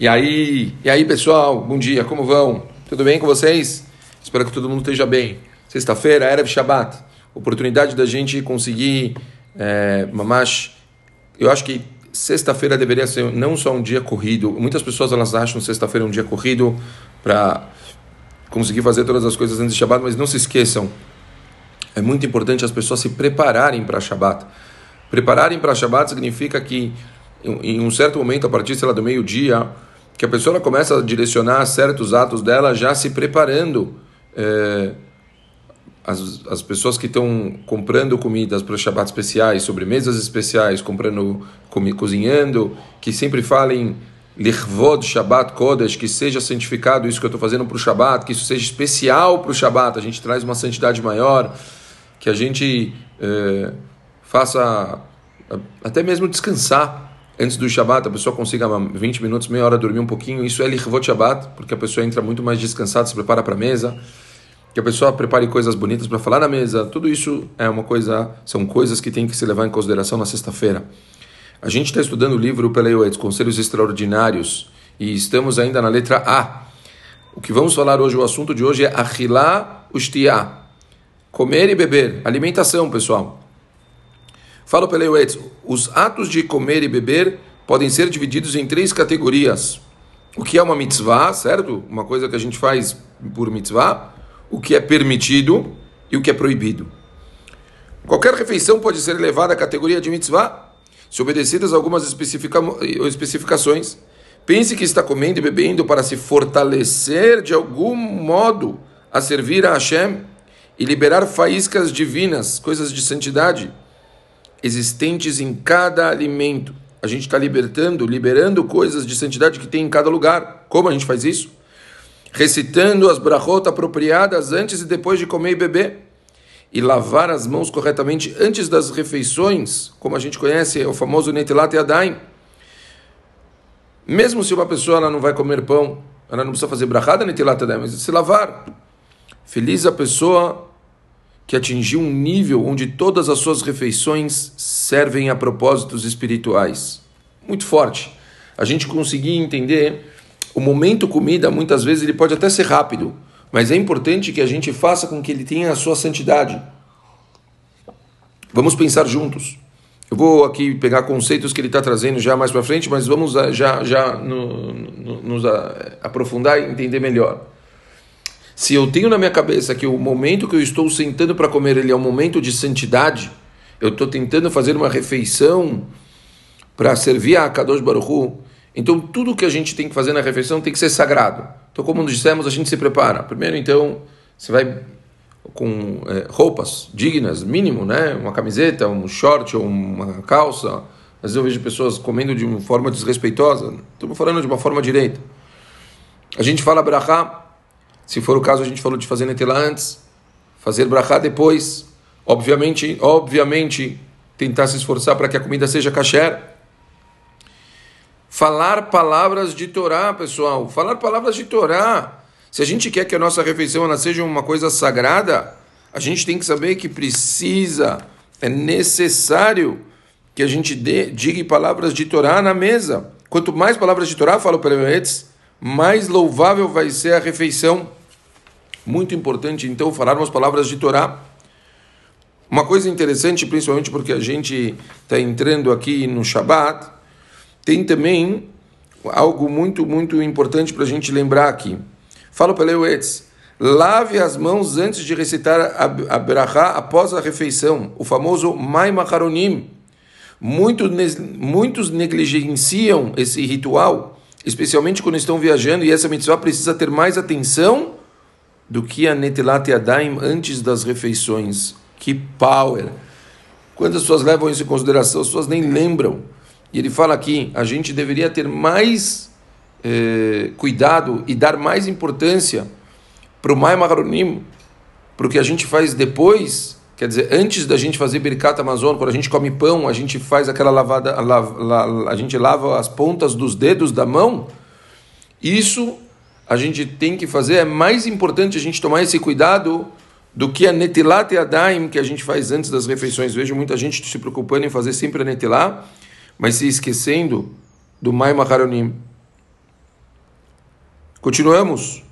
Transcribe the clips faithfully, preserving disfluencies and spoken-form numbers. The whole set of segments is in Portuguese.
E aí, e aí, pessoal, bom dia, como vão? Tudo bem com vocês? Espero que todo mundo esteja bem. Sexta-feira, Erev Shabbat, oportunidade da gente conseguir, é, mamash, eu acho que sexta-feira deveria ser não só um dia corrido, muitas pessoas elas acham sexta-feira um dia corrido para conseguir fazer todas as coisas antes de Shabbat, mas não se esqueçam, é muito importante as pessoas se prepararem para Shabbat. Prepararem para Shabbat significa que em um certo momento, a partir sei lá, do meio-dia, que a pessoa começa a direcionar certos atos dela já se preparando. É, as, as pessoas que estão comprando comidas para Shabbat especiais, sobremesas especiais, comprando, com, cozinhando, que sempre falem Lichvod Shabbat Kodesh, que seja santificado isso que eu estou fazendo para o Shabbat, que isso seja especial para o Shabbat, a gente traz uma santidade maior, que a gente é, faça até mesmo descansar. Antes do Shabbat, a pessoa consiga vinte minutos, meia hora dormir um pouquinho. Isso é Lichvot Shabbat, porque a pessoa entra muito mais descansada, se prepara para a mesa. Que a pessoa prepare coisas bonitas para falar na mesa. Tudo isso é uma coisa, são coisas que tem que se levar em consideração na sexta-feira. A gente está estudando o livro Peleioetz, Conselhos Extraordinários, e estamos ainda na letra A. O que vamos falar hoje, o assunto de hoje é Achilá Ushtiá. Comer e beber. Alimentação, pessoal. Fala Peleioetz, os atos de comer e beber podem ser divididos em três categorias. O que é uma mitzvah, certo? Uma coisa que a gente faz por mitzvah, o que é permitido e o que é proibido. Qualquer refeição pode ser elevada à categoria de mitzvah, se obedecidas algumas especifica... especificações. Pense que está comendo e bebendo para se fortalecer de algum modo a servir a Hashem e liberar faíscas divinas, coisas de santidade, existentes em cada alimento. A gente está libertando, liberando coisas de santidade que tem em cada lugar. Como a gente faz isso? Recitando as brachot apropriadas antes e depois de comer e beber. E lavar as mãos corretamente antes das refeições, como a gente conhece, é o famoso Netilat Yadayim. Mesmo se uma pessoa ela não vai comer pão, ela não precisa fazer brachada Netilat Yadayim, mas se lavar. Feliz a pessoa que atingiu um nível onde todas as suas refeições servem a propósitos espirituais. Muito forte. A gente conseguir entender o momento comida, muitas vezes ele pode até ser rápido, mas é importante que a gente faça com que ele tenha a sua santidade. Vamos pensar juntos. Eu vou aqui pegar conceitos que ele está trazendo já mais para frente, mas vamos já, já no, no, nos aprofundar e entender melhor. Se eu tenho na minha cabeça que o momento que eu estou sentando para comer ele é um momento de santidade, eu estou tentando fazer uma refeição para servir a Kadosh Baruch Hu, então tudo que a gente tem que fazer na refeição tem que ser sagrado. Então, como nos dissemos, a gente se prepara. Primeiro, então, você vai com é, roupas dignas, mínimo, né? Uma camiseta, um short ou uma calça. Às vezes eu vejo pessoas comendo de uma forma desrespeitosa. Estamos falando de uma forma direita. A gente fala brachá. Se for o caso, a gente falou de fazer netela antes, fazer brachá depois. Obviamente, obviamente, tentar se esforçar para que a comida seja kasher. Falar palavras de Torá, pessoal. Falar palavras de Torá. Se a gente quer que a nossa refeição ela seja uma coisa sagrada, a gente tem que saber que precisa, é necessário que a gente dê, diga palavras de Torá na mesa. Quanto mais palavras de Torá, fala o Peleioetz, mais louvável vai ser a refeição. Muito importante, então, falarmos palavras de Torá. Uma coisa interessante, principalmente porque a gente está entrando aqui no Shabbat, tem também algo muito, muito importante para a gente lembrar aqui. Fala para Peleioetz, lave as mãos antes de recitar a, a brachá após a refeição, o famoso Mai Macharonim. Muito, muitos negligenciam esse ritual, especialmente quando estão viajando, e essa mitzvah precisa ter mais atenção do que a Netilat Yadayim antes das refeições. Que power! Quantas pessoas levam isso em consideração? As pessoas nem lembram. E ele fala aqui, a gente deveria ter mais eh, cuidado e dar mais importância para o Mai Maharonim, para o que a gente faz depois, quer dizer, antes da gente fazer Birkat Hamazon, quando a gente come pão, a gente faz aquela lavada, a, la, a gente lava as pontas dos dedos da mão. Isso a gente tem que fazer, é mais importante a gente tomar esse cuidado do que a Netilat Yadayim que a gente faz antes das refeições. Vejo muita gente se preocupando em fazer sempre a Netilá, mas se esquecendo do Mai Maharonim. Continuamos.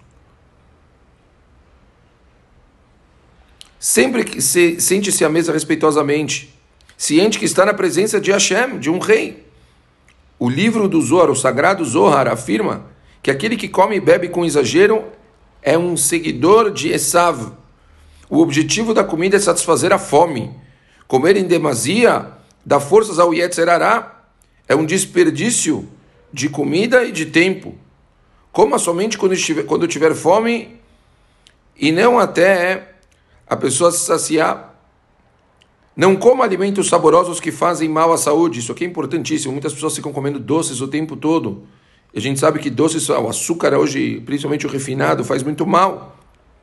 Sempre que se, sente-se à mesa respeitosamente, ciente que está na presença de Hashem, de um rei. O livro do Zohar, o sagrado Zohar, afirma que aquele que come e bebe com exagero é um seguidor de Esav. O objetivo da comida é satisfazer a fome. Comer em demasia dá forças ao Yetzer Hará. É um desperdício de comida e de tempo. Coma somente quando estiver, quando tiver fome e não até a pessoa se saciar. Não coma alimentos saborosos que fazem mal à saúde. Isso aqui é importantíssimo. Muitas pessoas ficam comendo doces o tempo todo. E a gente sabe que doces, o açúcar hoje, principalmente o refinado, faz muito mal.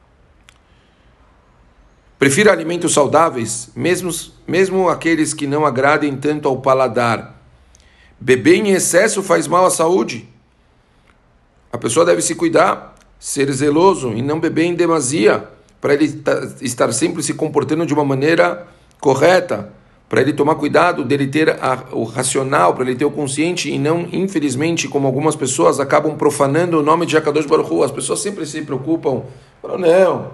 Prefira alimentos saudáveis, mesmo, mesmo aqueles que não agradem tanto ao paladar. Beber em excesso faz mal à saúde. A pessoa deve se cuidar, ser zeloso e não beber em demasia, para ele estar sempre se comportando de uma maneira correta, para ele tomar cuidado, dele ter a, o racional, para ele ter o consciente e não, infelizmente, como algumas pessoas acabam profanando o nome de Akadosh Baruch Hu. As pessoas sempre se preocupam, falam, não,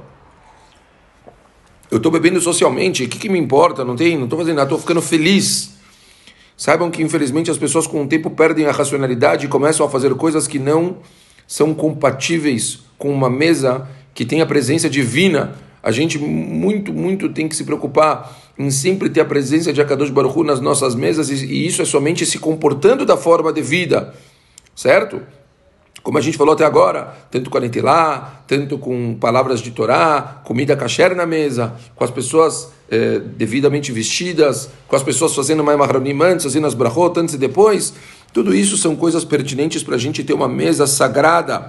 eu estou bebendo socialmente, o que, que me importa? Não tem, não estou fazendo nada, estou ficando feliz. Saibam que, infelizmente, as pessoas com o tempo perdem a racionalidade e começam a fazer coisas que não são compatíveis com uma mesa que tem a presença divina. A gente muito, muito tem que se preocupar em sempre ter a presença de Akadosh Baruch Hu nas nossas mesas, e, e isso é somente se comportando da forma devida, certo? Como a gente falou até agora, tanto com a Netilá, tanto com palavras de Torá, comida kasher na mesa, com as pessoas eh, devidamente vestidas, com as pessoas fazendo mais mahronim antes, fazendo as brachot antes e depois. Tudo isso são coisas pertinentes para a gente ter uma mesa sagrada.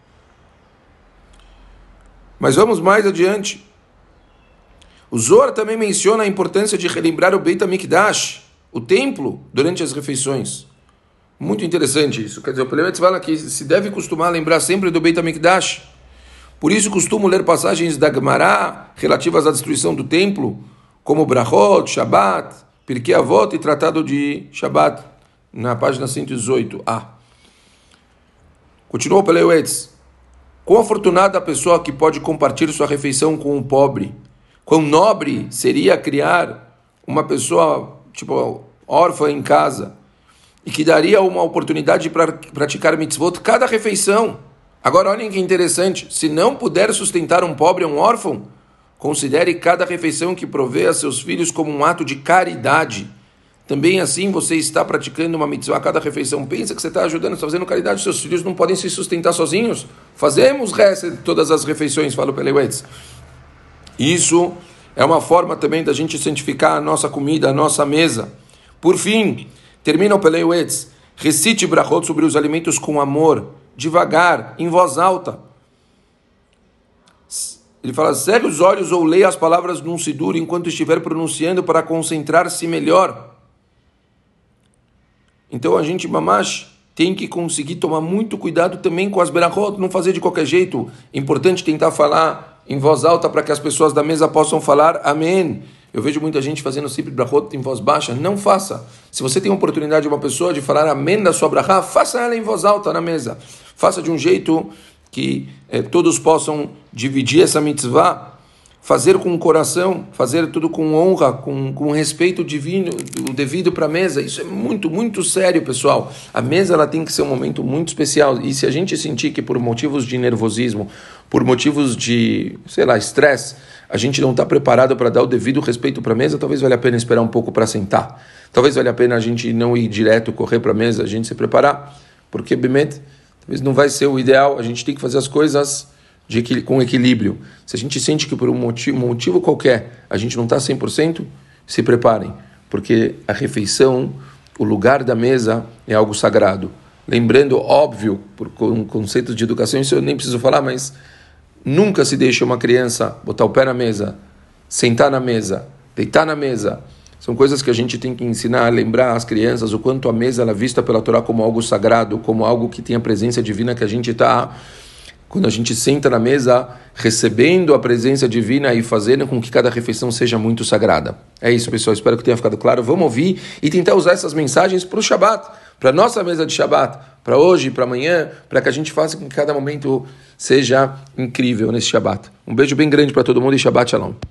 Mas vamos mais adiante. O Zohar também menciona a importância de relembrar o Beit HaMikdash, o templo, durante as refeições. Muito interessante isso. Quer dizer, o Pelemetz fala que se deve costumar lembrar sempre do Beit HaMikdash. Por isso costumo ler passagens da Gemara relativas à destruição do templo, como Brachot, Shabbat, Pirkei Avot e Tratado de Shabbat, na página cento e dezoito A. Continua o Pelemetz. Quão afortunada a pessoa que pode compartilhar sua refeição com um pobre. Quão nobre seria criar uma pessoa tipo órfã em casa e que daria uma oportunidade para praticar mitzvot cada refeição. Agora olhem que interessante, se não puder sustentar um pobre ou um órfão, considere cada refeição que provê a seus filhos como um ato de caridade. Também assim você está praticando uma mitzvah a cada refeição. Pensa que você está ajudando, está fazendo caridade, seus filhos não podem se sustentar sozinhos. Fazemos resto de todas as refeições, fala o Pelemetz. Isso é uma forma também da gente santificar a nossa comida, a nossa mesa. Por fim, termina o Pelemetz. Recite brachot sobre os alimentos com amor, devagar, em voz alta. Ele fala, cerre os olhos ou leia as palavras num sidur enquanto estiver pronunciando para concentrar-se melhor. Então a gente, mamash, tem que conseguir tomar muito cuidado também com as berachot, não fazer de qualquer jeito. É importante tentar falar em voz alta para que as pessoas da mesa possam falar amém. Eu vejo muita gente fazendo sempre brachot em voz baixa. Não faça. Se você tem a oportunidade de uma pessoa de falar amém da sua brachá, faça ela em voz alta na mesa. Faça de um jeito que eh, todos possam dividir essa mitzvah, fazer com o coração, fazer tudo com honra, com, com respeito divino, o devido para a mesa. Isso é muito, muito sério, pessoal. A mesa ela tem que ser um momento muito especial. E se a gente sentir que por motivos de nervosismo, por motivos de, sei lá, estresse, a gente não está preparado para dar o devido respeito para a mesa, talvez valha a pena esperar um pouco para sentar. Talvez valha a pena a gente não ir direto, correr para a mesa, a gente se preparar, porque, Bimet, talvez não vai ser o ideal. A gente tem que fazer as coisas de, com equilíbrio. Se a gente sente que por um motivo, um motivo qualquer a gente não está cem por cento, se preparem, porque a refeição, o lugar da mesa é algo sagrado. Lembrando, óbvio, por um conceito de educação, isso eu nem preciso falar, mas nunca se deixe uma criança botar o pé na mesa, sentar na mesa, deitar na mesa. São coisas que a gente tem que ensinar, lembrar às crianças o quanto a mesa ela é vista pela Torá como algo sagrado, como algo que tem a presença divina, que a gente está, quando a gente senta na mesa, recebendo a presença divina e fazendo com que cada refeição seja muito sagrada. É isso, pessoal. Espero que tenha ficado claro. Vamos ouvir e tentar usar essas mensagens para o Shabbat, para nossa mesa de Shabbat, para hoje e para amanhã, para que a gente faça com que cada momento seja incrível nesse Shabbat. Um beijo bem grande para todo mundo e Shabbat Shalom.